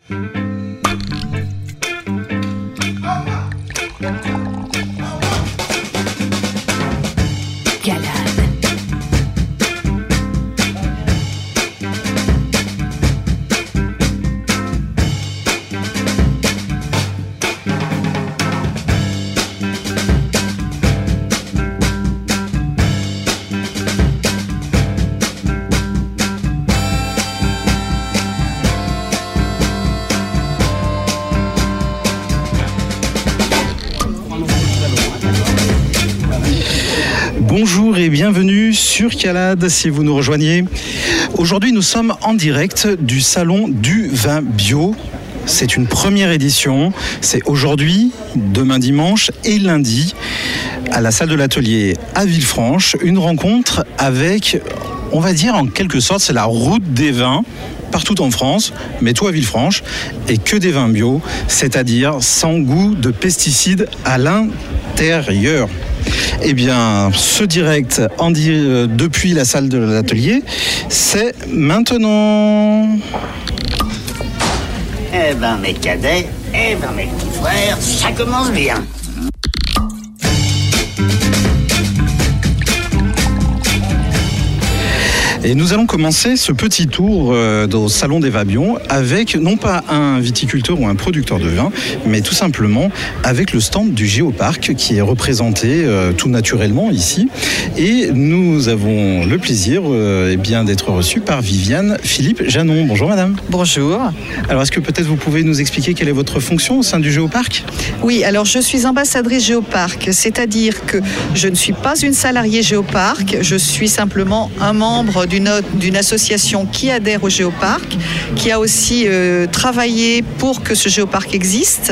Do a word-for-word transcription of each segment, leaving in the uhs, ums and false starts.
Bonjour et bienvenue sur Calade si vous nous rejoignez. Aujourd'hui nous sommes en direct du salon du vin bio. C'est une première édition, c'est aujourd'hui, demain dimanche et lundi à la salle de l'atelier à Villefranche. Une rencontre avec, on va dire en quelque sorte, c'est la route des vins partout en France, mais tout à Villefranche, et que des vins bio, c'est-à-dire sans goût de pesticides à l'intérieur. Eh bien, ce direct en di- euh, depuis la salle de l'atelier, c'est maintenant. Eh ben mes cadets, eh ben mes petits frères, ça commence bien. Et nous allons commencer ce petit tour euh, au Salon des Vabions avec non pas un viticulteur ou un producteur de vin, mais tout simplement avec le stand du Géoparc qui est représenté euh, tout naturellement ici. Et nous avons le plaisir euh, eh bien, d'être reçus par Viviane Philippe Janon. Bonjour madame. Bonjour. Alors est-ce que peut-être vous pouvez nous expliquer quelle est votre fonction au sein du Géoparc ? Oui, alors je suis ambassadrice Géoparc, c'est-à-dire que je ne suis pas une salariée Géoparc, je suis simplement un membre d'une, d'une association qui adhère au Géoparc, qui a aussi euh, travaillé pour que ce Géoparc existe.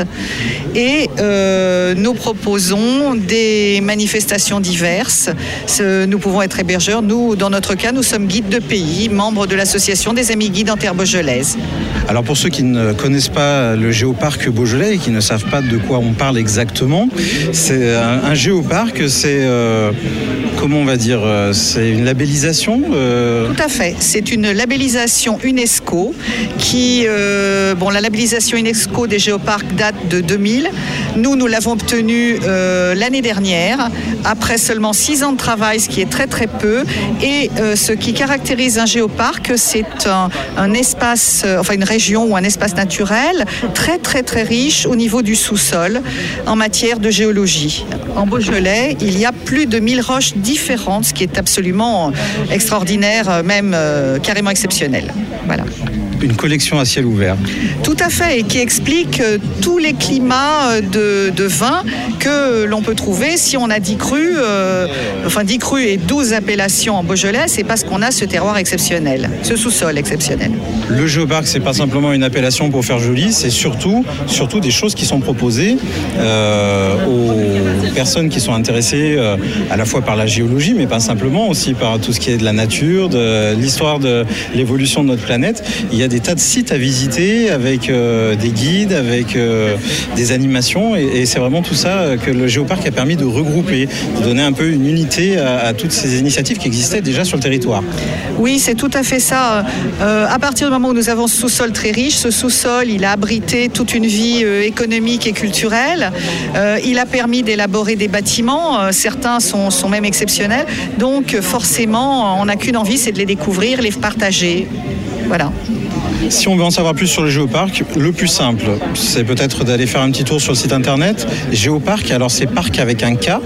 Et euh, nous proposons des manifestations diverses. Ce, nous pouvons être hébergeurs. Nous, dans notre cas, nous sommes guides de pays, membres de l'association des Amis Guides en Terre Beaujolaise. Alors pour ceux qui ne connaissent pas le Géoparc Beaujolais et qui ne savent pas de quoi on parle exactement, c'est un, un géoparc, c'est euh, comment on va dire, c'est une labellisation euh... Tout à fait, c'est une labellisation UNESCO qui, euh, bon, la labellisation UNESCO des géoparcs date de deux mille. Nous, nous l'avons obtenue euh, l'année dernière, après seulement six ans de travail, ce qui est très très peu. Et euh, ce qui caractérise un géoparc, c'est un, un espace, euh, enfin une région ou un espace naturel très très très riche au niveau du sous-sol en matière de géologie. En Beaujolais, il y a plus de mille roches différentes, ce qui est absolument extraordinaire, même euh, carrément exceptionnel. Voilà. Une collection à ciel ouvert. Tout à fait, et qui explique euh, tous les climats de, de vin que l'on peut trouver. Si on a dix crus, euh, enfin dix crus et douze appellations en Beaujolais, c'est parce qu'on a ce terroir exceptionnel, ce sous-sol exceptionnel. Le Géoparc, c'est pas simplement une appellation pour faire joli, c'est surtout, surtout des choses qui sont proposées euh, aux personnes qui sont intéressées euh, à la fois par la géologie, mais pas simplement, aussi par tout ce qui est de la nature, de l'histoire de l'évolution de notre planète. Il y a des tas de sites à visiter avec euh, des guides, avec euh, des animations, et, et c'est vraiment tout ça que le Géoparc a permis de regrouper, de donner un peu une unité à, à toutes ces initiatives qui existaient déjà sur le territoire. Oui, c'est tout à fait ça. Euh, à partir du moment où nous avons ce sous-sol très riche, ce sous-sol, il a abrité toute une vie euh, économique et culturelle. Euh, il a permis d'élaborer des bâtiments. Euh, certains sont, sont même exceptionnels. Donc, forcément, on n'a qu'une envie, c'est de les découvrir, les partager. Voilà. Si on veut en savoir plus sur le Géoparc, le plus simple, c'est peut-être d'aller faire un petit tour sur le site internet Géoparc. Alors c'est parc avec un K,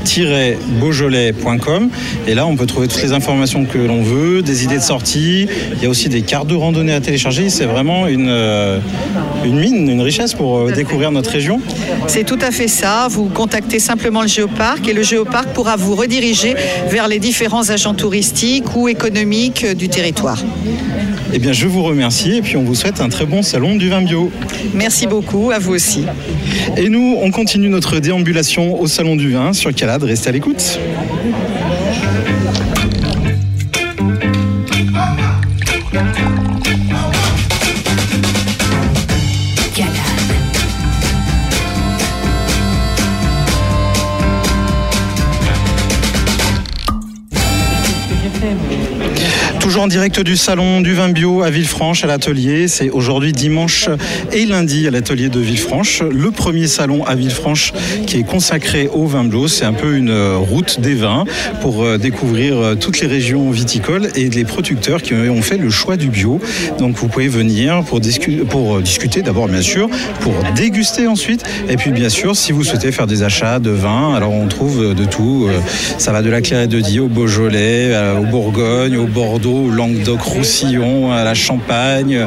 beaujolais point com. Et là, on peut trouver toutes les informations que l'on veut, des idées de sortie. Il y a aussi des cartes de randonnée à télécharger. C'est vraiment une, euh, une mine, une richesse pour euh, découvrir notre région. C'est tout à fait ça. Vous contactez simplement le Géoparc et le Géoparc pourra vous rediriger vers les différents agents touristiques ou économiques du territoire. Eh bien, je vous remercie et puis on vous souhaite un très bon salon du vin bio. Merci beaucoup, à vous aussi. Et nous, on continue notre déambulation au salon du vin sur Calade. Restez à l'écoute. Toujours toujours en direct du salon du vin bio à Villefranche à l'atelier. C'est aujourd'hui dimanche et lundi à l'atelier de Villefranche. Le premier salon à Villefranche qui est consacré au vin bio. C'est un peu une route des vins pour découvrir toutes les régions viticoles et les producteurs qui ont fait le choix du bio. Donc vous pouvez venir pour, discu- pour discuter d'abord bien sûr, pour déguster ensuite. Et puis bien sûr, si vous souhaitez faire des achats de vin, alors on trouve de tout. Ça va de la Clairette de Die au Beaujolais, au Bourgogne, au Bordeaux, au Languedoc-Roussillon, à la Champagne,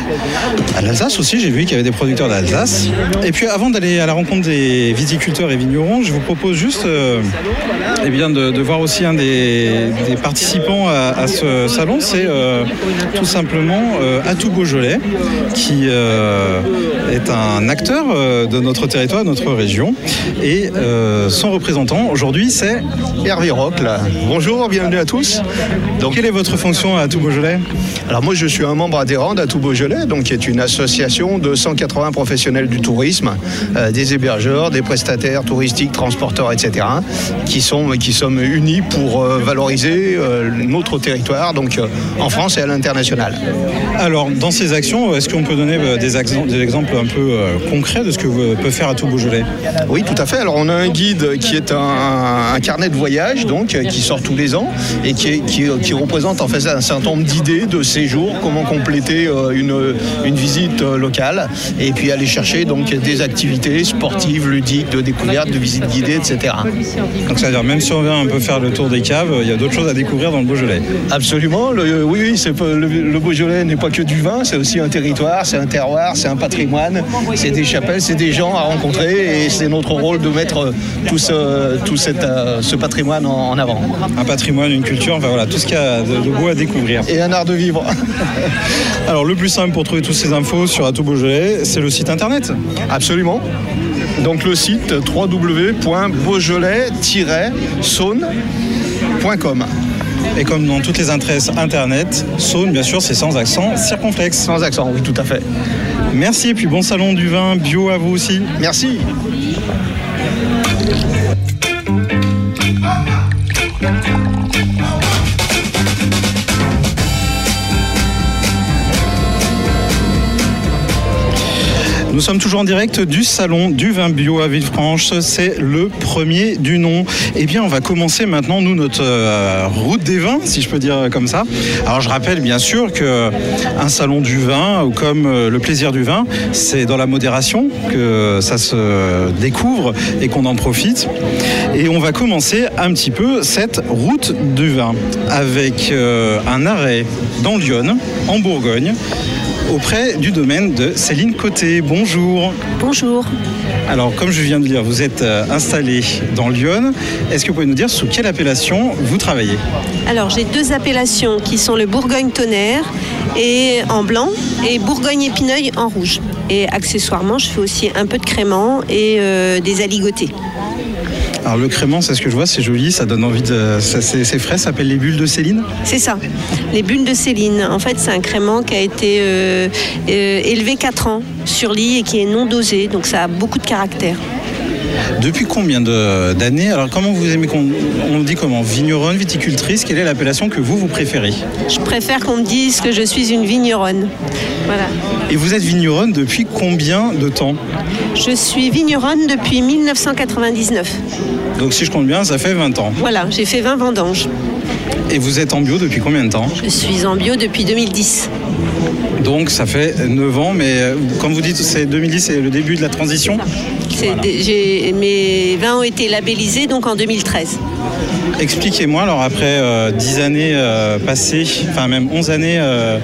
à l'Alsace aussi. J'ai vu qu'il y avait des producteurs d'Alsace. Et puis avant d'aller à la rencontre des viticulteurs et vignerons, je vous propose juste euh, eh bien de, de voir aussi un des, des participants à, à ce salon. C'est euh, tout simplement euh, Atout Beaujolais, qui euh, est un acteur euh, de notre territoire, de notre région. Et euh, son représentant aujourd'hui, c'est Hervé Rocle. Bonjour, bienvenue à tous. Donc, quelle est votre fonction à Atout Beaujolais ? Alors moi je suis un membre adhérent d'Atout Beaujolais, donc qui est une association de cent quatre-vingts professionnels du tourisme, euh, des hébergeurs, des prestataires touristiques, transporteurs, et cetera, qui sont qui sommes unis pour euh, valoriser euh, notre territoire, donc euh, en France et à l'international. Alors dans ces actions, est-ce qu'on peut donner des, axem- des exemples un peu euh, concrets de ce que vous, peut faire Atout Beaujolais ? Oui, tout à fait. Alors on a un guide qui est un, un carnet de voyage, donc qui sort tous les ans et qui, est, qui, qui représente en fait un certain nombre d'idées de séjour, comment compléter une, une visite locale et puis aller chercher donc des activités sportives, ludiques, de découverte, de visites guidées, et cetera. Donc ça veut dire même si on vient un peu faire le tour des caves, il y a d'autres choses à découvrir dans le Beaujolais. Absolument. Le, oui, oui, c'est pas, le, le Beaujolais n'est pas que du vin, c'est aussi un territoire, c'est un terroir, c'est un patrimoine, c'est des chapelles, c'est des gens à rencontrer et c'est notre rôle de mettre tout ce, tout cette, ce patrimoine en, en avant. Un patrimoine, une culture, enfin voilà, tout ce qu'il y a de, de beau à découvrir. Et un art de vivre. Alors le plus simple pour trouver toutes ces infos sur Atout Beaujolais, c'est le site internet. Absolument. Donc le site w w w point beaujolais tiret saône point com. Et comme dans toutes les adresses internet, Saône, bien sûr, c'est sans accent circonflexe. Sans accent, oui, tout à fait. Merci et puis bon salon du vin bio à vous aussi. Merci. Nous sommes toujours en direct du salon du vin bio à Villefranche. C'est le premier du nom. Eh bien, on va commencer maintenant, nous, notre euh, route des vins, si je peux dire comme ça. Alors, je rappelle bien sûr qu'un salon du vin, comme euh, le plaisir du vin, c'est dans la modération que ça se découvre et qu'on en profite. Et on va commencer un petit peu cette route du vin avec euh, un arrêt dans Lyon, en Bourgogne, auprès du domaine de Céline Côté. Bonjour. Bonjour. Alors, comme je viens de dire, vous êtes installée dans Lyon. Est-ce que vous pouvez nous dire sous quelle appellation vous travaillez ? Alors, j'ai deux appellations qui sont le Bourgogne-Tonnerre et en blanc et Bourgogne-Épineuil en rouge. Et accessoirement, je fais aussi un peu de crément et euh, des aligotés. Alors le crément, c'est ce que je vois, c'est joli, ça donne envie de... Ça, c'est, c'est frais, ça s'appelle les bulles de Céline ? C'est ça, les bulles de Céline. En fait, c'est un crément qui a été euh, euh, élevé quatre ans sur lit et qui est non dosé, donc ça a beaucoup de caractère. Depuis combien de, d'années ? Alors comment vous aimez qu'on on dit comment ? Vigneronne, viticultrice, quelle est l'appellation que vous, vous préférez ? Je préfère qu'on me dise que je suis une vigneronne. Voilà. Et vous êtes vigneronne depuis combien de temps ? Je suis vigneronne depuis dix-neuf cent quatre-vingt-dix-neuf. Donc si je compte bien, ça fait vingt ans. Voilà, j'ai fait vingt vendanges. Et vous êtes en bio depuis combien de temps ? Je suis en bio depuis deux mille dix. Donc ça fait neuf ans, mais comme vous dites, c'est deux mille dix, c'est le début de la transition ? C'est Voilà. des, j'ai, mes vins ont été labellisés donc en deux mille treize. Expliquez-moi, alors après euh, dix années euh, passées, enfin même onze années euh,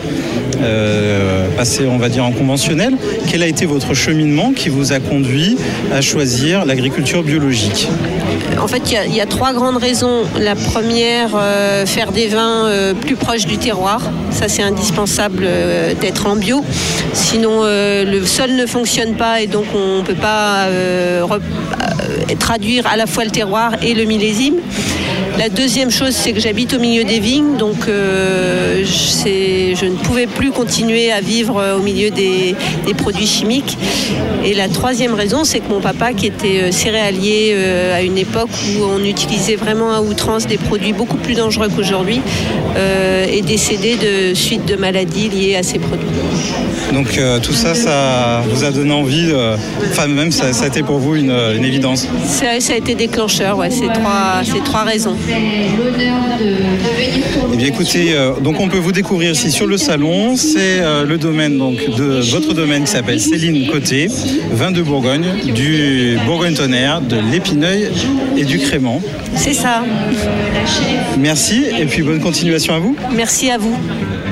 euh, passées, on va dire, en conventionnel, quel a été votre cheminement qui vous a conduit à choisir l'agriculture biologique ? En fait, il y a, il y a trois grandes raisons. La première, euh, faire des vins euh, plus proches du terroir. Ça, c'est indispensable euh, d'être en bio. Sinon, euh, le sol ne fonctionne pas et donc on ne peut pas euh, re- euh, traduire à la fois le terroir et le millésime. La deuxième chose, c'est que j'habite au milieu des vignes, donc euh, c'est, je ne pouvais plus continuer à vivre au milieu des, des produits chimiques. Et la troisième raison, c'est que mon papa, qui était céréalier euh, à une époque où on utilisait vraiment à outrance des produits beaucoup plus dangereux qu'aujourd'hui, euh, est décédé de suite de maladies liées à ces produits. Donc euh, tout ça, ça vous a donné envie, euh, enfin même ça, ça a été pour vous une, une évidence. Ça, ça a été déclencheur, ouais, ces trois, ces trois raisons. Eh bien écoutez, euh, donc on peut vous découvrir ici sur le salon, c'est euh, le domaine donc de votre domaine qui s'appelle Céline Côté, vin de Bourgogne, du Bourgogne-Tonnerre, de l'Épineuil et du Crémant. C'est ça. Merci et puis bonne continuation à vous. Merci à vous.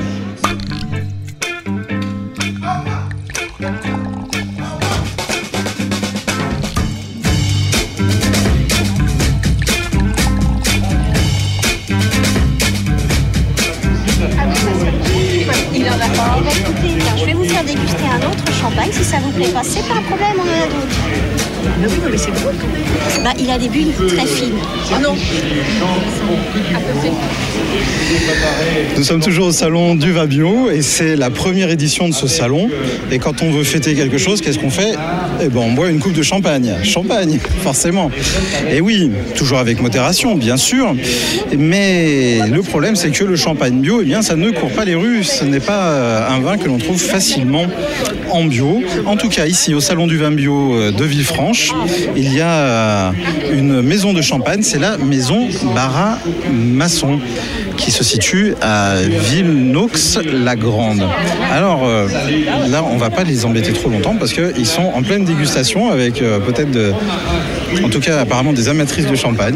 Je vais vous faire déguster un autre champagne, si ça vous plaît pas, c'est pas un problème, on en a d'autres. Ah oui, mais c'est bon. Bah, il a des bulles très fines. Ah non. Nous sommes toujours au salon du vin bio et c'est la première édition de ce salon. Et quand on veut fêter quelque chose, qu'est-ce qu'on fait ? Eh ben, on boit une coupe de champagne. Champagne, forcément. Et oui, toujours avec modération, bien sûr. Mais le problème, c'est que le champagne bio, eh bien, ça ne court pas les rues. Ce n'est pas un vin que l'on trouve facilement en bio. En tout cas, ici, au salon du vin bio de Villefranche, il y a une maison de champagne. C'est la maison Barra-Masson, qui se situe à Villenox-la-Grande. Alors euh, là, on ne va pas les embêter trop longtemps parce qu'ils sont en pleine dégustation avec euh, peut-être, de, en tout cas apparemment des amatrices de champagne.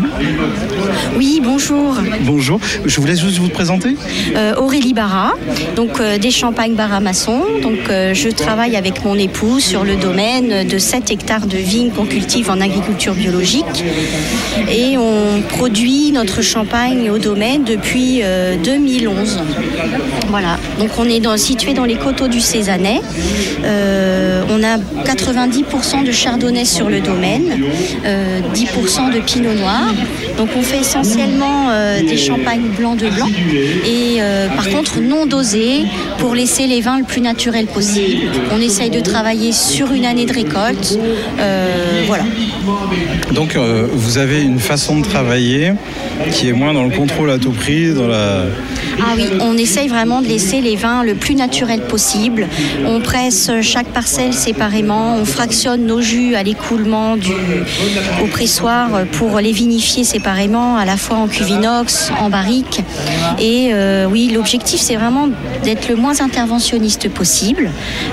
Oui, bonjour. Bonjour, je vous laisse juste vous présenter. Euh, Aurélie Barra, donc euh, des champagnes Barra-Masson. Donc euh, je travaille avec mon époux sur le domaine de sept hectares de vignes qu'on cultive en agriculture biologique. Et on produit notre champagne au domaine depuis euh, deux mille onze. Voilà, donc on est dans, situé dans les coteaux du Cézanais. Euh, on a quatre-vingt-dix pour cent de chardonnay sur le domaine, euh, dix pour cent de pinot noir. Donc on fait essentiellement euh, des champagnes blancs de blanc et euh, par contre non dosés pour laisser les vins le plus naturel possible. On essaye de travailler sur une année de récolte. Euh, voilà. Donc euh, vous avez une façon de travailler qui est moins dans le contrôle à tout prix, dans la... Ah oui, on essaye vraiment de laisser les vins le plus naturel possible. On presse chaque parcelle séparément, on fractionne nos jus à l'écoulement du, au pressoir pour les vinifier séparément, à la fois en cuve inox, en barrique. Et euh, oui, l'objectif c'est vraiment d'être le moins interventionniste possible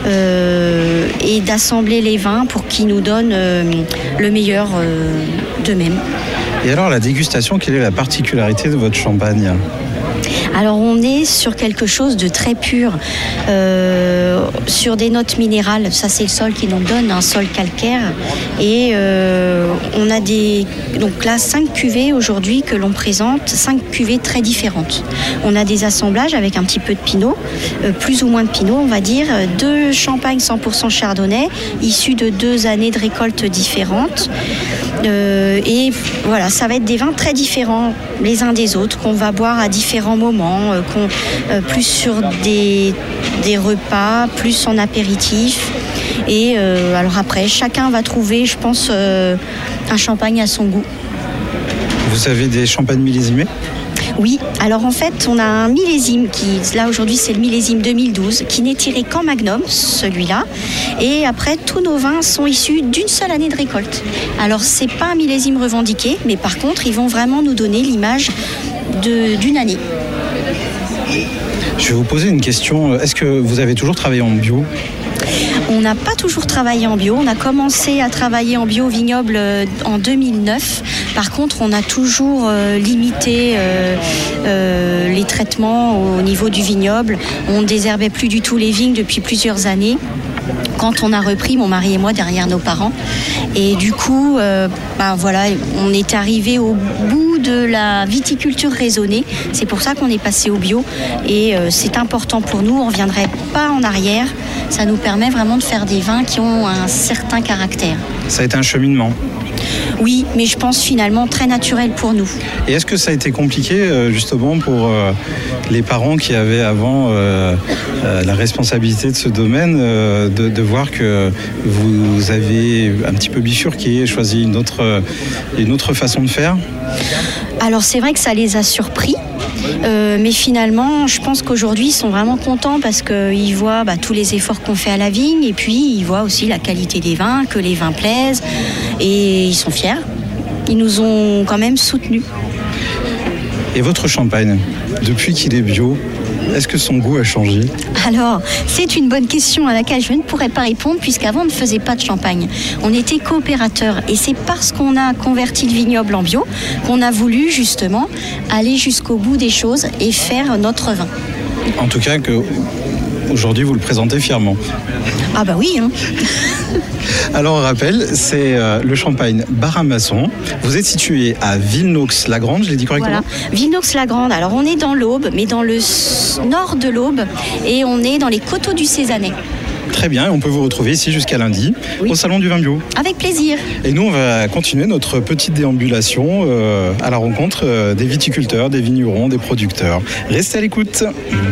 euh, et d'assembler les vins pour qu'ils nous donnent euh, le meilleur euh, d'eux-mêmes. Et alors la dégustation, quelle est la particularité de votre champagne ? Alors on est sur quelque chose de très pur, euh, sur des notes minérales. Ça c'est le sol qui nous donne, un sol calcaire. Et euh, on a des, donc là cinq cuvées aujourd'hui que l'on présente, cinq cuvées très différentes. On a des assemblages avec un petit peu de pinot, euh, plus ou moins de pinot on va dire, deux champagnes cent pour cent chardonnay, issus de deux années de récolte différentes. Euh, et voilà, ça va être des vins très différents les uns des autres, qu'on va boire à différents moments, euh, qu'on, euh, plus sur des, des repas, plus en apéritif. Et euh, alors après, chacun va trouver, je pense, euh, un champagne à son goût. Vous avez des champagnes millésimés ? Oui, alors en fait, on a un millésime qui, là aujourd'hui, c'est le millésime deux mille douze, qui n'est tiré qu'en Magnum, celui-là. Et après, tous nos vins sont issus d'une seule année de récolte. Alors, c'est pas un millésime revendiqué, mais par contre, ils vont vraiment nous donner l'image de, d'une année. Je vais vous poser une question. Est-ce que vous avez toujours travaillé en bio ? On n'a pas toujours travaillé en bio. On a commencé à travailler en bio vignoble en deux mille neuf. Par contre, on a toujours euh, limité euh, euh, les traitements au niveau du vignoble. On ne désherbait plus du tout les vignes depuis plusieurs années. Quand on a repris, mon mari et moi, derrière nos parents. Et du coup, euh, ben voilà, on est arrivé au bout de la viticulture raisonnée. C'est pour ça qu'on est passé au bio. Et euh, c'est important pour nous. On ne reviendrait pas en arrière. Ça nous permet vraiment de faire des vins qui ont un certain caractère. Ça a été un cheminement. Oui, mais je pense finalement très naturel pour nous. Et est-ce que ça a été compliqué justement pour les parents qui avaient avant euh, euh, la responsabilité de ce domaine, euh, de, de voir que vous avez un petit peu bifurqué, choisi une autre, une autre façon de faire? Alors c'est vrai que ça les a surpris. Euh, mais finalement, je pense qu'aujourd'hui, ils sont vraiment contents parce qu'ils voient bah, tous les efforts qu'on fait à la vigne et puis ils voient aussi la qualité des vins, que les vins plaisent et ils sont fiers. Ils nous ont quand même soutenus. Et votre champagne, depuis qu'il est bio, est-ce que son goût a changé? Alors, c'est une bonne question à laquelle je ne pourrais pas répondre puisqu'avant on ne faisait pas de champagne. On était coopérateurs et c'est parce qu'on a converti le vignoble en bio qu'on a voulu justement aller jusqu'au bout des choses et faire notre vin. En tout cas, que aujourd'hui vous le présentez fièrement. Ah bah oui, hein. Alors on rappelle, c'est euh, le champagne Bar-à-Masson. Vous êtes situé à Villenox-la-Grande, je l'ai dit correctement? Voilà, Villenox-la-Grande. Alors on est dans l'Aube, mais dans le nord de l'Aube, et on est dans les coteaux du Cézanais. Très bien, on peut vous retrouver ici jusqu'à lundi, oui, au Salon du Vin Bio. Avec plaisir. Et nous, on va continuer notre petite déambulation euh, à la rencontre euh, des viticulteurs, des vignerons, des producteurs. Restez à l'écoute.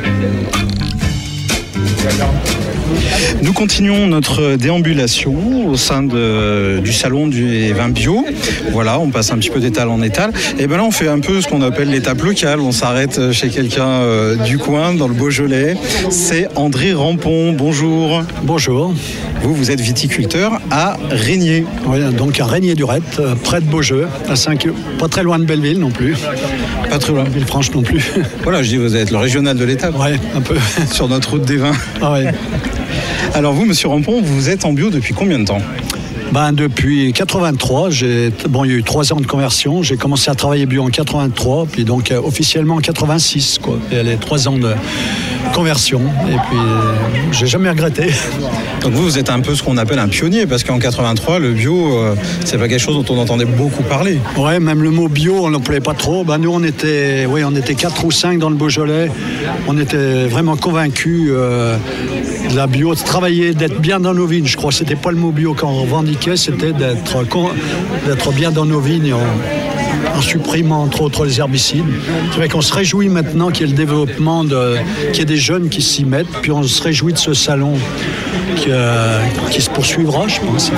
Nous continuons notre déambulation au sein de, du salon du vin bio. Voilà, on passe un petit peu d'étal en étal. Et bien là, on fait un peu ce qu'on appelle l'étape locale. On s'arrête chez quelqu'un euh, du coin, dans le Beaujolais. C'est André Rampon. Bonjour. Bonjour. Vous, vous êtes viticulteur à Régnier. Oui, donc à Régnier-du-Ret, près de Beaujeu, à cinq, pas très loin de Belleville non plus. Pas très loin. Villefranche non plus. Voilà, je dis, vous êtes le régional de l'étape. Oui, un peu. Sur notre route des vins. Ah ouais. Alors vous, monsieur Rampon, vous êtes en bio depuis combien de temps? Ben, depuis quatre-vingt-trois, j'ai, bon, il y a eu trois ans de conversion. J'ai commencé à travailler bio en quatre-vingt-trois, puis donc euh, officiellement en quatre-vingt-six, quoi. Et les trois ans de conversion. Et puis, euh, j'ai jamais regretté. Donc vous, vous êtes un peu ce qu'on appelle un pionnier, parce qu'en quatre-vingt-trois, le bio, euh, c'est pas quelque chose dont on entendait beaucoup parler. Ouais, même le mot bio, on n'employait pas trop. Ben, nous, on était, oui, on était quatre ou cinq dans le Beaujolais. On était vraiment convaincus euh, de la bio, de travailler, d'être bien dans nos vignes. Je crois que c'était pas le mot bio qu'on revendiquait, c'était d'être, d'être bien dans nos vignes en, en supprimant entre autres les herbicides. C'est vrai qu'on se réjouit maintenant qu'il y ait le développement, de, qu'il y ait des jeunes qui s'y mettent, puis on se réjouit de ce salon qui, euh, qui se poursuivra, je pense.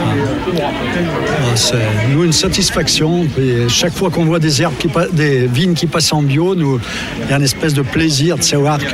C'est nous une satisfaction. Et chaque fois qu'on voit des herbes, qui, des vignes qui passent en bio, nous, il y a une espèce de plaisir de savoir que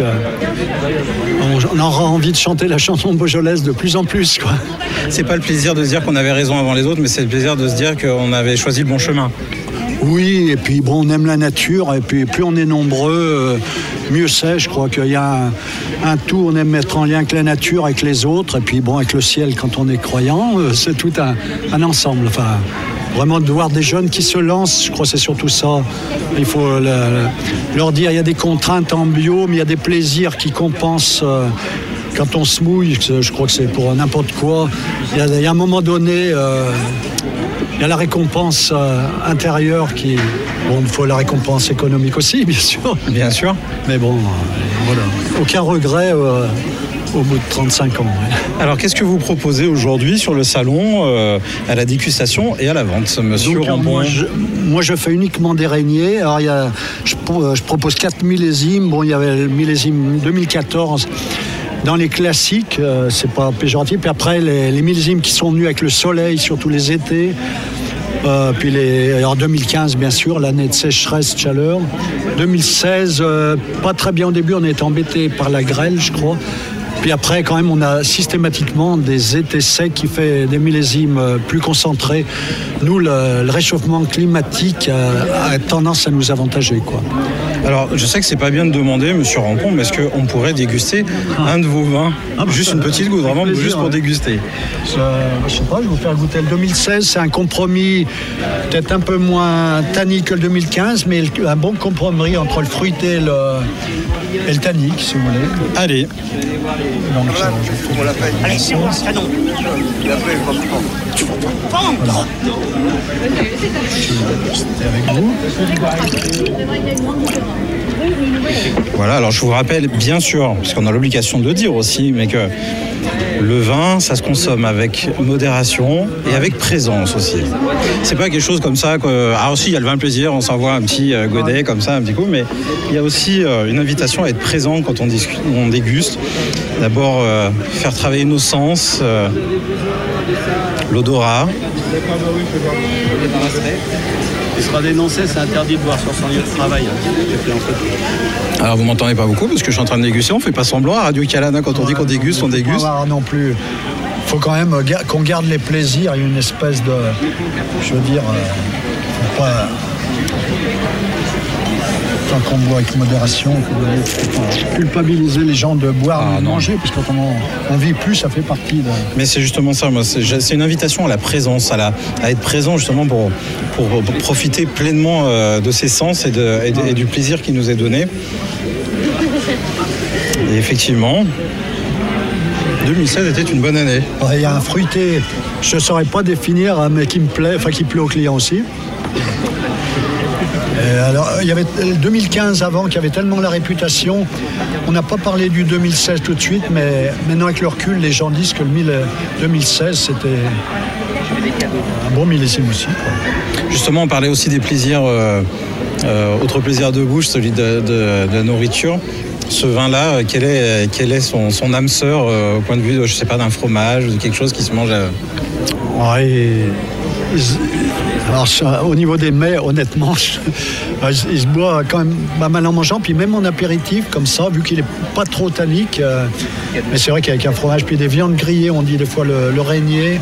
on aura envie de chanter la chanson beaujolaise de plus en plus, quoi. C'est pas le plaisir de se dire qu'on avait raison avant les autres, mais c'est le plaisir de se dire qu'on avait choisi le bon chemin. Oui, et puis bon, on aime la nature, et puis plus on est nombreux, mieux c'est. Je crois qu'il y a un, un tout, on aime mettre en lien avec la nature, avec les autres, et puis bon, avec le ciel quand on est croyant, c'est tout un, un ensemble. Enfin, vraiment de voir des jeunes qui se lancent, je crois que c'est surtout ça. Il faut le, leur dire, il y a des contraintes en bio, mais il y a des plaisirs qui compensent. Euh, quand on se mouille, je crois que c'est pour n'importe quoi. Il y a, il y a un moment donné, euh, il y a la récompense euh, intérieure qui... Bon, il faut la récompense économique aussi, bien sûr. Bien sûr. Mais bon, euh, voilà. Aucun regret euh, au bout de trente-cinq ans. Ouais. Alors, qu'est-ce que vous proposez aujourd'hui sur le salon, euh, à la dégustation et à la vente, monsieur Donc, Rampon? moi, je, moi, je fais uniquement des Régniers. Alors, il y a, je, je propose quatre millésimes. Bon, il y avait le millésime deux mille quatorze. Dans les classiques, euh, c'est pas péjoratif. Puis après, les, les millésimes qui sont venus avec le soleil, surtout les étés. Euh, puis les, en deux mille quinze, bien sûr, l'année de sécheresse, de chaleur. deux mille seize, euh, pas très bien au début, on est embêté par la grêle, je crois. Puis après, quand même, on a systématiquement des étés secs qui fait des millésimes plus concentrés. Nous, le, le réchauffement climatique a, a tendance à nous avantager, quoi. Alors, je sais que c'est pas bien de demander, monsieur Rampon, mais est-ce qu'on pourrait déguster ah. un de vos vins? ah, bah, Juste ça, une petite goutte, vraiment, plaisir, juste pour ouais. déguster. Ça, je sais pas, je vais vous faire goûter le deux mille seize. C'est un compromis peut-être un peu moins tannique que le deux mille quinze, mais un bon compromis entre le fruité et le, et le tannique, si vous voulez. Allez. Donc, voilà. On l'appelle. Allez, c'est bon, canon. Il a fait le compliment. Voilà. C'est avec vous. Voilà, alors je vous rappelle, bien sûr, puisqu'on a l'obligation de le dire aussi, mais que le vin, ça se consomme avec modération et avec présence aussi. C'est pas quelque chose comme ça que... Ah aussi, il y a le vin plaisir, on s'envoie un petit euh, godet comme ça, un petit coup, mais il y a aussi euh, une invitation à être présent quand on, discute, on déguste. D'abord, euh, faire travailler nos sens, euh, l'odorat. Il sera dénoncé, c'est interdit de boire sur son lieu de travail. Alors vous m'entendez pas beaucoup parce que je suis en train de déguster, on fait pas semblant à Radio Calade, hein, quand on dit qu'on déguste, on déguste. Pas non plus. Il faut quand même qu'on garde les plaisirs, il y a une espèce de... Je veux dire, euh, faut pas... Tant qu'on boit avec modération, faut pas culpabiliser les gens de boire ah, ou de non. manger, parce que quand on, on vit plus, ça fait partie de... Mais c'est justement ça, moi, c'est, c'est une invitation à la présence, à, la, à être présent justement pour, pour, pour profiter pleinement euh, de ses sens et, de, et, de, et du plaisir qui nous est donné. Et effectivement, deux mille seize était une bonne année. Il y a un fruité, je ne saurais pas définir, mais qui me plaît, enfin qui plaît aux clients aussi. Et alors, il y avait deux mille quinze avant qui avait tellement la réputation. On n'a pas parlé du deux mille seize tout de suite, mais maintenant avec le recul, les gens disent que le deux mille seize c'était un bon millésime aussi, quoi. Justement, on parlait aussi des plaisirs, euh, euh, autre plaisir de bouche, celui de, de, de la nourriture. Ce vin-là, quel est, quel est son, son âme sœur euh, au point de vue, je sais pas, d'un fromage ou de quelque chose qui se mange à... Ouais. Alors, au niveau des mets, honnêtement, je, il se boit quand même pas mal en mangeant. Puis même en apéritif, comme ça, vu qu'il n'est pas trop tannique. Euh, mais c'est vrai qu'avec un fromage, puis des viandes grillées, on dit des fois le, le régnier.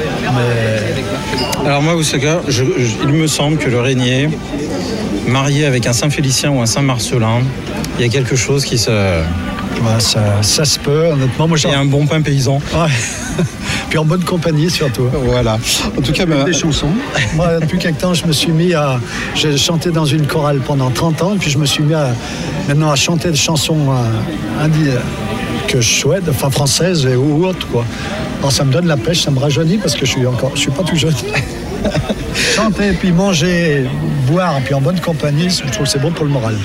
Mais... Alors moi, vous savez, je, je, il me semble que le régnier, marié avec un Saint-Félicien ou un Saint-Marcelin, il y a quelque chose qui se... Ouais, ça, ça se peut, honnêtement. Moi, et un bon pain paysan. Ouais. Puis en bonne compagnie, surtout. Voilà. En tout cas, bah... des chansons. Moi, depuis quelque temps, je me suis mis à... J'ai chanté dans une chorale pendant trente ans, puis je me suis mis à... maintenant à chanter des chansons euh, indi... que je souhaite, enfin françaises ou autres, quoi. Alors, ça me donne la pêche, ça me rajeunit, parce que je suis encore... Je suis pas tout jeune. Chanter, puis manger, boire, puis en bonne compagnie, je trouve que c'est bon pour le moral.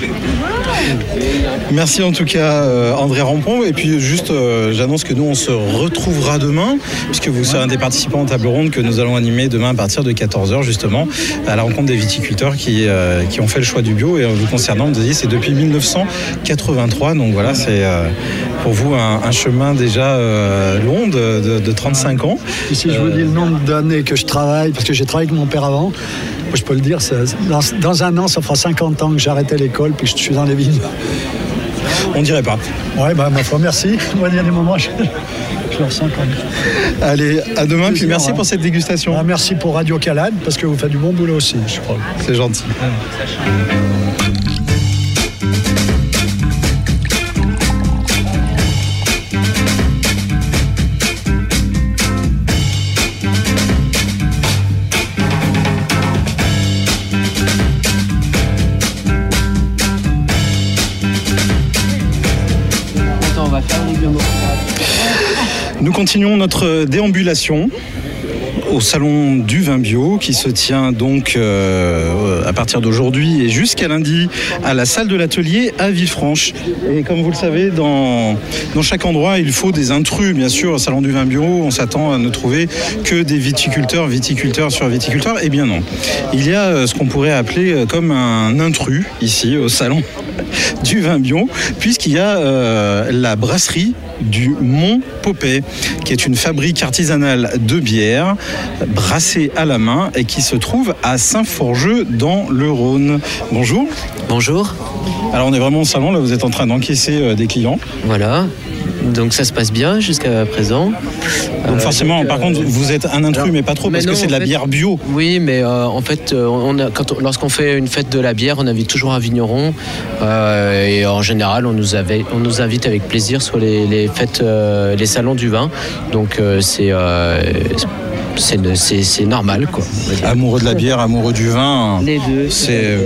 Merci en tout cas euh, André Rampon. Et puis juste, euh, j'annonce que nous on se retrouvera demain, puisque vous serez un des participants en table ronde que nous allons animer demain à partir de quatorze heures justement, à la rencontre des viticulteurs qui, euh, qui ont fait le choix du bio. Et vous concernant, vous dit, c'est depuis mille neuf cent quatre-vingt-trois, donc voilà, c'est euh, pour vous un, un chemin déjà euh, long de, de, de trente-cinq ans. Et si je vous dis le nombre d'années que je travaille, parce que j'ai travaillé avec mon père avant, je peux le dire, dans, dans un an, ça fera cinquante ans que j'ai arrêté l'école puis que je suis dans les vignes. On dirait pas. Ouais, bah, ma foi, merci. Moi, il y a des moments, je, je le ressens quand même. Allez, à demain, puis merci hein. pour cette dégustation. Ah, merci pour Radio Calade, parce que vous faites du bon boulot aussi, je crois. C'est gentil. Ouais. Nous continuons notre déambulation au salon du vin bio qui se tient donc euh, à partir d'aujourd'hui et jusqu'à lundi à la salle de l'atelier à Villefranche. Et comme vous le savez, dans, dans chaque endroit, il faut des intrus, bien sûr. Au salon du vin bio, on s'attend à ne trouver que des viticulteurs, viticulteurs sur viticulteurs. Eh bien non. Il y a ce qu'on pourrait appeler comme un intrus ici au salon du vin bio, puisqu'il y a euh, la brasserie du Mont Popet, qui est une fabrique artisanale de bière brassée à la main et qui se trouve à Saint-Forgeux dans le Rhône. Bonjour. Bonjour. Alors on est vraiment au salon, là vous êtes en train d'encaisser euh, des clients. Voilà. Donc ça se passe bien jusqu'à présent. Donc euh, forcément, donc, par euh, contre, vous êtes un intrus, alors, mais pas trop, parce non, que c'est de la fait, bière bio. Oui, mais euh, en fait, on a, quand on, lorsqu'on fait une fête de la bière, on invite toujours un vigneron. Euh, et en général, on nous, avait, on nous invite avec plaisir sur les, les fêtes, euh, les salons du vin. Donc euh, c'est... Euh, C'est, c'est, c'est normal, quoi. Amoureux de la bière, amoureux du vin. Les deux. C'est,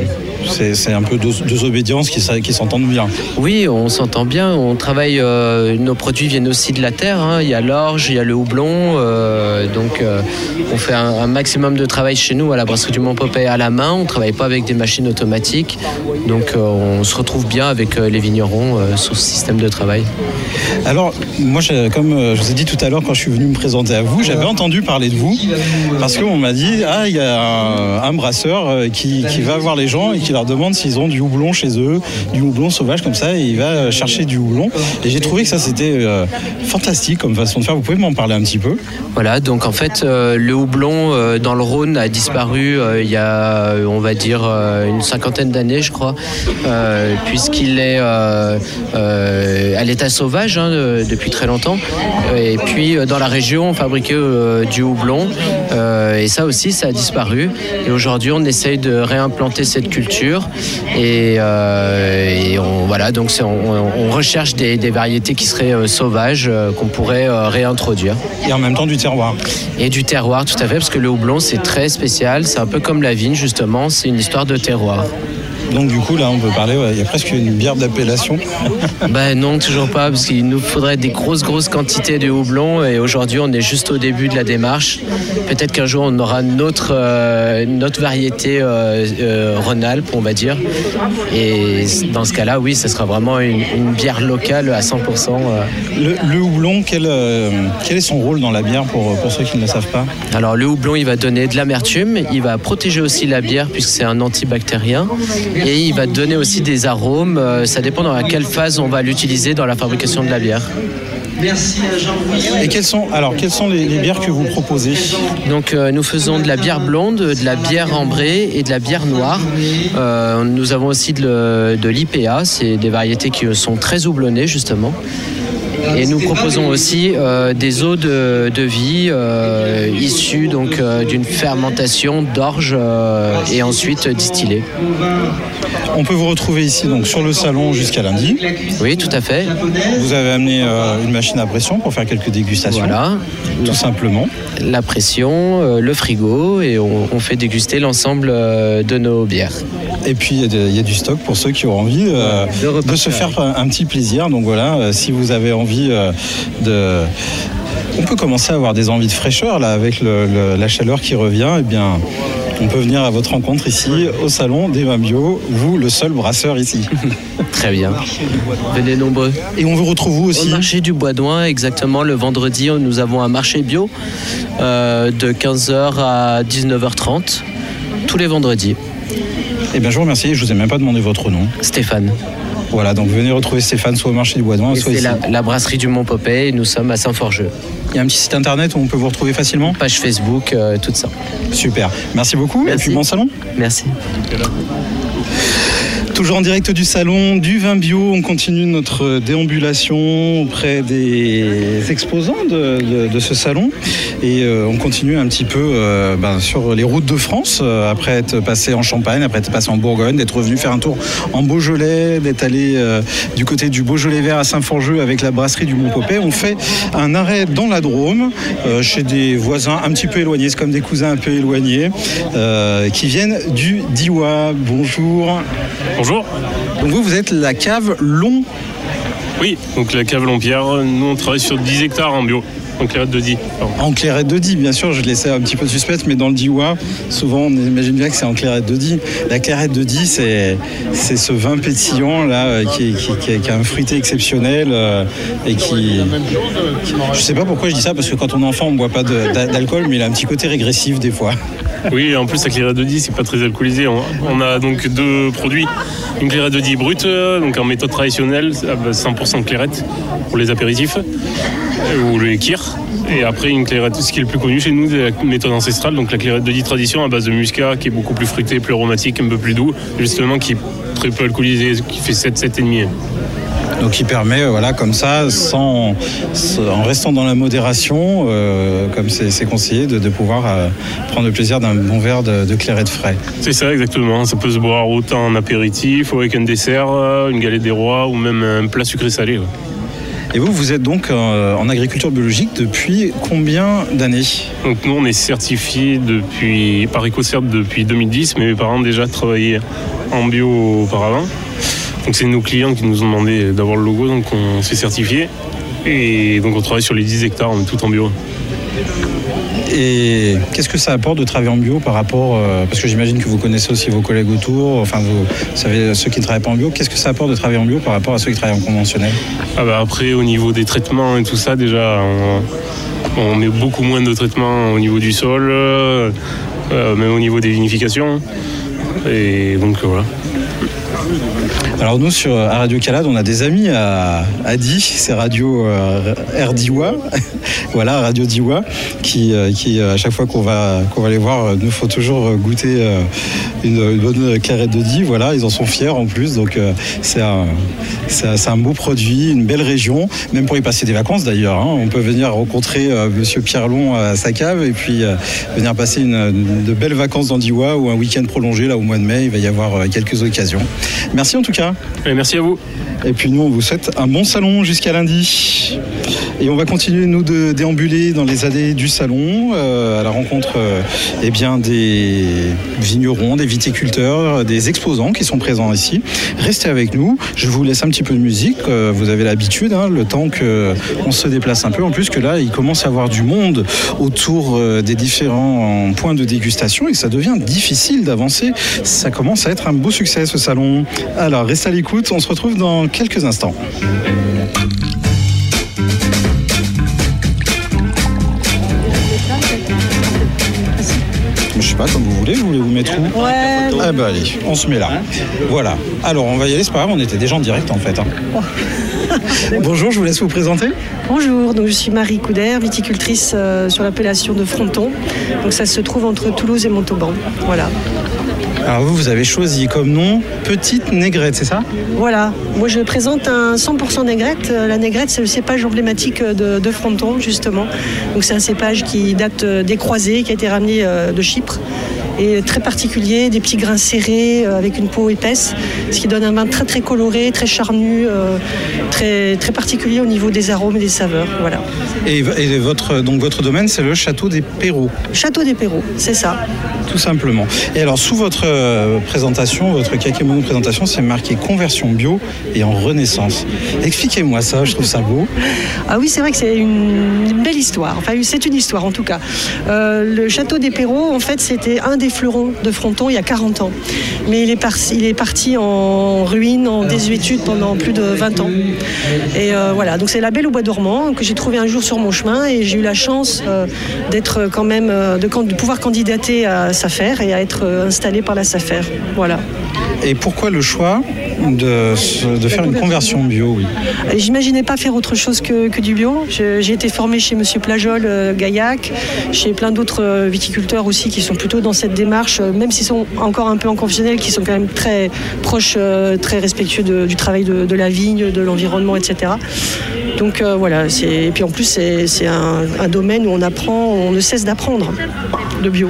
c'est, c'est un peu deux, deux obédiences qui, qui s'entendent bien. Oui, on s'entend bien. On travaille, euh, nos produits viennent aussi de la terre. Hein. Il y a l'orge, il y a le houblon. Euh, donc, euh, on fait un, un maximum de travail chez nous à la brasserie du Mont-Popet à la main. On ne travaille pas avec des machines automatiques. Donc, euh, on se retrouve bien avec euh, les vignerons euh, sur ce système de travail. Alors, moi, comme je vous ai dit tout à l'heure quand je suis venu me présenter à vous, j'avais entendu parler de vous parce qu'on m'a dit, ah, il y a un, un brasseur qui, qui va voir les gens et qui leur demande s'ils ont du houblon chez eux, du houblon sauvage comme ça, et il va chercher du houblon. Et j'ai trouvé que ça, c'était euh, fantastique comme façon de faire. Vous pouvez m'en parler un petit peu ? Voilà, donc en fait, euh, le houblon euh, dans le Rhône a disparu euh, il y a, on va dire, euh, une cinquantaine d'années, je crois, euh, puisqu'il est euh, euh, à l'état sauvage hein, de, depuis très longtemps. Et puis, euh, dans la région, on fabriquait euh, du houblon. Euh, et ça aussi, ça a disparu. Et aujourd'hui, on essaye de réimplanter cette culture. Et, euh, et on, voilà, donc c'est, on, on recherche des, des variétés qui seraient euh, sauvages, euh, qu'on pourrait euh, réintroduire. Et en même temps du terroir. Et du terroir, tout à fait, parce que le houblon, c'est très spécial. C'est un peu comme la vigne, justement. C'est une histoire de terroir. Donc du coup, là, on peut parler, ouais, il y a presque une bière d'appellation. Ben non, toujours pas, parce qu'il nous faudrait des grosses, grosses quantités de houblon. Et aujourd'hui, on est juste au début de la démarche. Peut-être qu'un jour, on aura notre, euh, notre variété euh, euh, Rhône-Alpes, on va dire. Et dans ce cas-là, oui, ce sera vraiment une, une bière locale à cent pour cent. Euh. Le, le houblon, quel, euh, quel est son rôle dans la bière pour, pour ceux qui ne le savent pas ? Alors, le houblon, il va donner de l'amertume. Il va protéger aussi la bière, puisque c'est un antibactérien. Et il va donner aussi des arômes. Ça dépend dans quelle phase on va l'utiliser dans la fabrication de la bière. Et quelles sont, alors, quelles sont les, les bières que vous proposez ? Donc, euh, nous faisons de la bière blonde, de la bière ambrée et de la bière noire. Euh, nous avons aussi de, de l'I P A. C'est des variétés qui sont très houblonnées, justement. Et nous proposons aussi euh, des eaux de, de vie euh, issues donc, euh, d'une fermentation d'orge euh, et ensuite distillées. On peut vous retrouver ici donc, sur le salon jusqu'à lundi. Oui, tout à fait. Vous avez amené euh, une machine à pression pour faire quelques dégustations. Voilà. Tout simplement. La pression, euh, le frigo et on, on fait déguster l'ensemble euh, de nos bières. Et puis il y, y a du stock pour ceux qui ont envie euh, de, de se faire un, un petit plaisir. Donc voilà, euh, si vous avez envie euh, de... On peut commencer à avoir des envies de fraîcheur là avec le, le, la chaleur qui revient. Eh bien, on peut venir à votre rencontre ici au salon des vins bio. Vous, le seul brasseur ici. Très bien. Venez nombreux. Et on vous retrouve où aussi ? Au marché du Bois d'Oing, exactement. Le vendredi, nous avons un marché bio euh, de quinze heures à dix-neuf heures trente tous les vendredis. Eh bien, je vous remercie. Je ne vous ai même pas demandé votre nom. Stéphane. Voilà, donc venez retrouver Stéphane soit au marché du Bois d'Oing, soit c'est ici. La, la brasserie du Mont-Popet et nous sommes à Saint-Forgeux. Il y a un petit site internet où on peut vous retrouver facilement ? Page Facebook, euh, tout ça. Super. Merci beaucoup. Merci. Et puis bon salon. Merci. Toujours en direct du salon du vin bio, on continue notre déambulation auprès des exposants de, de, de ce salon et euh, on continue un petit peu euh, ben, sur les routes de France euh, après être passé en Champagne, après être passé en Bourgogne, d'être revenu faire un tour en Beaujolais, d'être allé euh, du côté du Beaujolais vert à Saint-Forgeux avec la brasserie du Mont-Popet. On fait un arrêt dans la Drôme euh, chez des voisins un petit peu éloignés, c'est comme des cousins un peu éloignés euh, qui viennent du Diois. Bonjour. Bonjour. Donc vous, vous êtes la cave Long. Oui, donc la cave Long-Pierre, nous on travaille sur dix hectares en bio, en clairette de Die. Pardon. En clairette de Die, bien sûr, je laissais un petit peu suspecte, mais dans le Diois, souvent on imagine bien que c'est en clairette de Die. La clairette de Die, c'est, c'est ce vin pétillant là, qui, qui, qui, qui a un fruité exceptionnel euh, et qui... Je sais pas pourquoi je dis ça, parce que quand on est enfant, on ne boit pas de, d'alcool, mais il a un petit côté régressif des fois. Oui, en plus la clairette de Die, c'est pas très alcoolisé. On, on a donc deux produits. Une clairette de Die brute, donc en méthode traditionnelle, cent pour cent clairette pour les apéritifs ou les kirs. Et après une clairette, ce qui est le plus connu chez nous, c'est la méthode ancestrale, donc la clairette de Die tradition à base de muscat, qui est beaucoup plus fruité, plus aromatique, un peu plus doux, justement qui est très peu alcoolisé, qui fait sept, sept virgule cinq. Donc qui permet, voilà, comme ça, sans, en restant dans la modération, euh, comme c'est, c'est conseillé, de, de pouvoir euh, prendre le plaisir d'un bon verre de, de clairette frais. C'est ça, exactement. Ça peut se boire autant en apéritif, ou avec un dessert, une galette des rois, ou même un plat sucré-salé. Ouais. Et vous, vous êtes donc euh, en agriculture biologique depuis combien d'années ? Donc nous, on est certifié depuis, par EcoCert depuis deux mille dix, mais mes parents déjà travaillaient en bio auparavant. Donc c'est nos clients qui nous ont demandé d'avoir le logo, donc on s'est certifié. Et donc on travaille sur les dix hectares, on est tout en bio. Et qu'est-ce que ça apporte de travailler en bio par rapport, euh, parce que j'imagine que vous connaissez aussi vos collègues autour, enfin vous, vous savez ceux qui ne travaillent pas en bio, qu'est-ce que ça apporte de travailler en bio par rapport à ceux qui travaillent en conventionnel? Ah bah après au niveau des traitements et tout ça, déjà on, on met beaucoup moins de traitements au niveau du sol, euh, même au niveau des vinifications. Et donc voilà. Alors nous sur à Radio Calade, on a des amis à, à Die, c'est Radio euh, R Diwa, voilà Radio Diwa, qui, euh, qui à chaque fois qu'on va qu'on va les voir, euh, nous faut toujours goûter euh, une, une bonne clarette de Die. Voilà, ils en sont fiers en plus, donc euh, c'est un c'est un, c'est un beau produit, une belle région, même pour y passer des vacances d'ailleurs. Hein. On peut venir rencontrer euh, Monsieur Pierre Long à sa cave et puis euh, venir passer une, une, de belles vacances dans Diwa ou un week-end prolongé là au mois de mai. Il va y avoir euh, quelques occasions. Merci en tout cas. Et merci à vous. Et puis nous, on vous souhaite un bon salon jusqu'à lundi. Et on va continuer, nous, de déambuler dans les allées du salon, euh, à la rencontre euh, eh bien, des vignerons, des viticulteurs, des exposants qui sont présents ici. Restez avec nous. Je vous laisse un petit peu de musique. Euh, vous avez l'habitude, hein, le temps qu'on se déplace un peu. En plus que là, il commence à y avoir du monde autour euh, des différents points de dégustation et que ça devient difficile d'avancer. Ça commence à être un beau succès, ce salon. Alors, restez à l'écoute. On se retrouve dans quelques instants. Je sais pas, comme vous voulez, vous voulez vous mettre où? Ouais. Ah bah allez, on se met là. Voilà. Alors on va y aller, c'est pas grave, on était déjà en direct en fait. Hein. Oh. Bonjour, je vous laisse vous présenter. Bonjour, donc je suis Marie Couder, viticultrice euh, sur l'appellation de Fronton. Donc ça se trouve entre Toulouse et Montauban. Voilà. Alors vous, vous avez choisi comme nom Petite Négrette, c'est ça? Voilà, moi je présente un cent pour cent Négrette. La Négrette, c'est le cépage emblématique de, de Fronton, justement. Donc c'est un cépage qui date des croisés, qui a été ramené de Chypre. Et très particulier, des petits grains serrés euh, avec une peau épaisse, ce qui donne un vin très très coloré, très charnu, euh, très, très particulier au niveau des arômes et des saveurs. Voilà. Et, et votre, donc votre domaine, c'est le Château des Perraux. Château des Perraux, c'est ça. Tout simplement. Et alors, sous votre euh, présentation, votre kakémono présentation, c'est marqué conversion bio et en renaissance. Expliquez-moi ça, je trouve ça beau. Ah oui, c'est vrai que c'est une, une belle histoire. Enfin, c'est une histoire en tout cas. Euh, le Château des Perraux, en fait, c'était un des fleurons de Fronton il y a quarante ans. Mais il est, par, il est parti en ruine, en désuétude pendant plus de vingt ans. Et euh, voilà, donc c'est la Belle au Bois dormant que j'ai trouvé un jour sur mon chemin et j'ai eu la chance euh, d'être quand même, euh, de, de pouvoir candidater à Safer et à être euh, installé par la Safer. Voilà. Et pourquoi le choix de, de faire une conversion bio, oui? J'imaginais pas faire autre chose que, que du bio. Je, j'ai été formée chez Monsieur Plajol, euh, Gaillac, chez plein d'autres euh, viticulteurs aussi qui sont plutôt dans cette démarche, euh, même s'ils sont encore un peu en conventionnel, qui sont quand même très proches, euh, très respectueux de, du travail de, de la vigne, de l'environnement, et cetera. Donc euh, voilà, c'est... et puis en plus c'est, c'est un, un domaine où on apprend, on ne cesse d'apprendre le bio.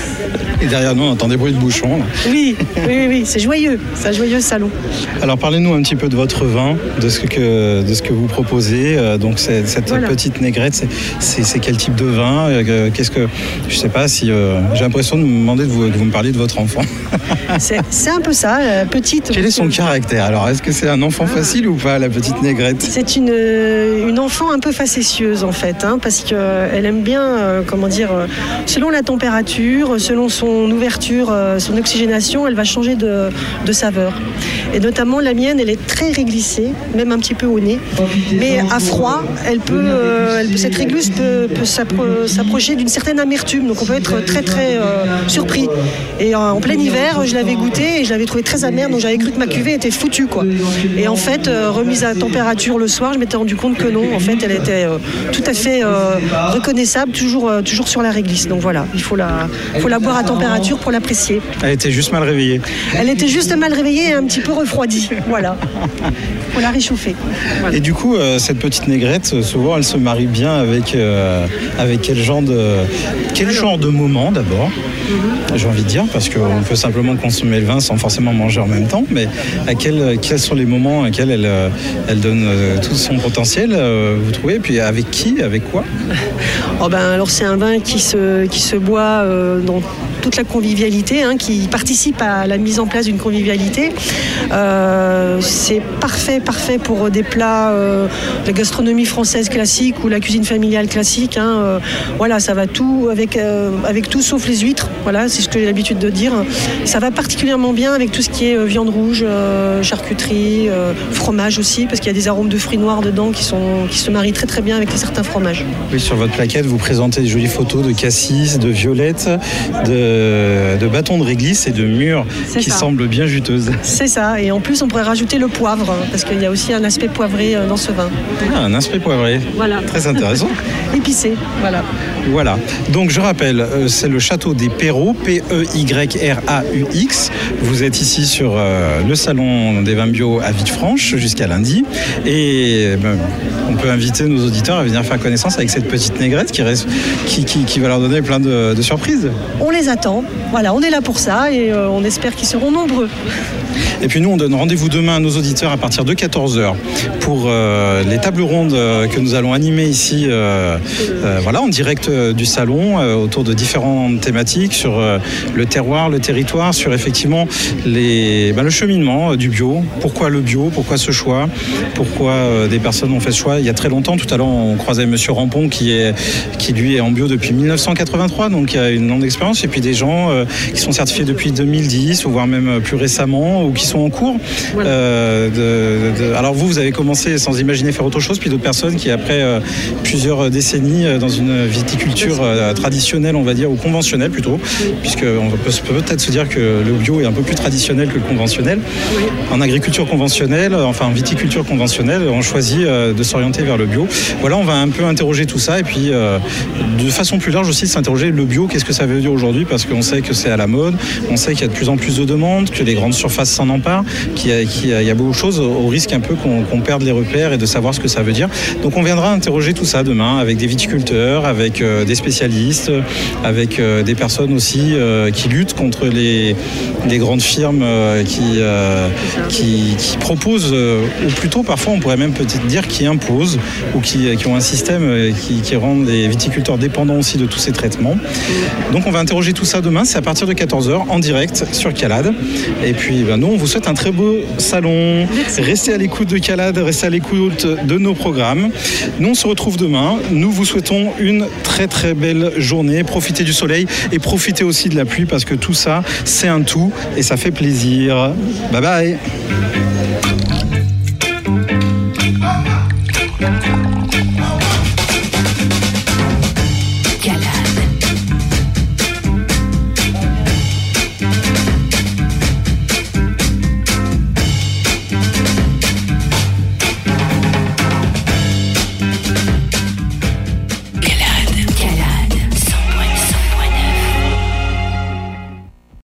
Et derrière nous, on entend des bruits de bouchons. Là. Oui, oui, oui, oui, c'est joyeux, c'est un joyeux salon. Alors parlez-nous un petit peu de votre vin, de ce que, de ce que vous proposez. Euh, donc c'est, cette voilà. Petite Négrette, c'est, c'est, c'est quel type de vin? euh, Qu'est-ce que, je sais pas si euh, j'ai l'impression de me demander de vous, que vous me parliez de votre enfant. c'est, c'est un peu ça, euh, petite. Quel est son caractère? Alors est-ce que c'est un enfant facile ou pas, la Petite Négrette? C'est une, une enfant un peu facétieuse en fait, hein, parce qu'elle aime bien, euh, comment dire, euh, selon la température, selon son ouverture, euh, son oxygénation, elle va changer de, de saveur. Et notamment la mienne, elle est très réglissée, même un petit peu au nez. Mais à froid, elle peut, euh, elle, cette réglisse peut, peut s'appro- s'approcher d'une certaine amertume. Donc on peut être très très euh, surpris. Et en, en plein hiver, je l'avais goûtée et je l'avais trouvée très amère, donc j'avais cru que ma cuvée était foutue, quoi. Et en fait, euh, remise à température le soir, je m'étais rendu compte que non. En fait, elle était euh, tout à fait euh, reconnaissable, toujours, euh, toujours sur la réglisse. Donc voilà, il faut la, faut la boire à température pour l'apprécier. Elle était juste mal réveillée. Elle était juste mal réveillée et un petit peu refroidie. Voilà. Faut la réchauffer. Voilà. Et du coup, euh, cette Petite Négrette, souvent, elle se marie bien avec, euh, avec quel genre de, quel genre de moment d'abord, mm-hmm. j'ai envie de dire, parce qu'on peut simplement consommer le vin sans forcément manger en même temps, mais à quel, quels sont les moments à lesquels elle, elle donne euh, tout son potentiel confidentiel, euh, vous trouvez? Puis avec qui? Avec quoi? Oh ben, alors c'est un vin qui se, qui se boit euh, dans toute la convivialité, hein, qui participe à la mise en place d'une convivialité. Euh, c'est parfait, parfait pour des plats euh, de la gastronomie française classique ou la cuisine familiale classique. Hein, euh, voilà, ça va tout avec, euh, avec tout sauf les huîtres. Voilà, c'est ce que j'ai l'habitude de dire. Ça va particulièrement bien avec tout ce qui est euh, viande rouge, euh, charcuterie, euh, fromage aussi, parce qu'il y a des arômes de fruits noirs dedans qui, sont, qui se marient très très bien avec certains fromages. Oui, sur votre plaquette, vous présentez des jolies photos de cassis, de violettes, de, de bâtons de réglisse et de mûres c'est qui ça. semblent bien juteuses. C'est ça, et en plus on pourrait rajouter le poivre, parce qu'il y a aussi un aspect poivré dans ce vin. Ah, un aspect poivré, voilà. Très intéressant. Épicé, voilà. Voilà, donc je rappelle, c'est le château des Perraux, P E Y R A U X. Vous êtes ici sur euh, le salon des vins bio à Villefranche jusqu'à lundi. Et ben, on peut inviter nos auditeurs à venir faire connaissance avec cette petite négrette qui, reste, qui, qui, qui va leur donner plein de, de surprises. On les attend, voilà, on est là pour ça et euh, on espère qu'ils seront nombreux. Et puis nous, on donne rendez-vous demain à nos auditeurs à partir de quatorze heures pour euh, les tables rondes euh, que nous allons animer ici euh, euh, voilà, en direct euh, du salon euh, autour de différentes thématiques sur euh, le terroir, le territoire, sur effectivement les, ben, le cheminement euh, du bio. Pourquoi le bio? Pourquoi ce choix? Pourquoi euh, des personnes ont fait ce choix il y a très longtemps? Tout à l'heure, on croisait Monsieur Rampon qui, est, qui lui est en bio depuis mille neuf cent quatre-vingt-trois, donc il y a une longue expérience. Et puis des gens euh, qui sont certifiés depuis deux mille dix ou voire même plus récemment ou qui sont en cours. Voilà. Euh, de, de, alors vous, vous avez commencé sans imaginer faire autre chose, puis d'autres personnes qui après euh, plusieurs décennies euh, dans une viticulture euh, traditionnelle, on va dire, ou conventionnelle plutôt, oui. Puisqu'on peut, peut peut-être se dire que le bio est un peu plus traditionnel que le conventionnel. Oui. En agriculture conventionnelle, enfin en viticulture conventionnelle, on choisit euh, de s'orienter vers le bio. Voilà, on va un peu interroger tout ça et puis euh, de façon plus large aussi de s'interroger le bio, qu'est-ce que ça veut dire aujourd'hui, parce qu'on sait que c'est à la mode, on sait qu'il y a de plus en plus de demandes, que les grandes surfaces s'en emparent, qu'il y a, qu'il y a beaucoup de choses au risque un peu qu'on, qu'on perde les repères et de savoir ce que ça veut dire. Donc on viendra interroger tout ça demain avec des viticulteurs, avec euh, des spécialistes, avec euh, des personnes aussi euh, qui luttent contre les, les grandes firmes euh, qui, euh, qui, qui proposent, euh, ou plutôt parfois on pourrait même peut-être dire qui imposent, ou qui, qui ont un système euh, qui, qui rend les viticulteurs dépendants aussi de tous ces traitements. Donc on va interroger tout ça demain, c'est à partir de quatorze heures en direct sur Calade. Et puis ben, nous on vous souhaite un très beau salon. Merci. Restez à l'écoute de Calade, restez à l'écoute de nos programmes. Nous on se retrouve demain. Nous vous souhaitons une très très belle journée. Profitez du soleil et profitez aussi de la pluie parce que tout ça c'est un tout et ça fait plaisir. Bye bye.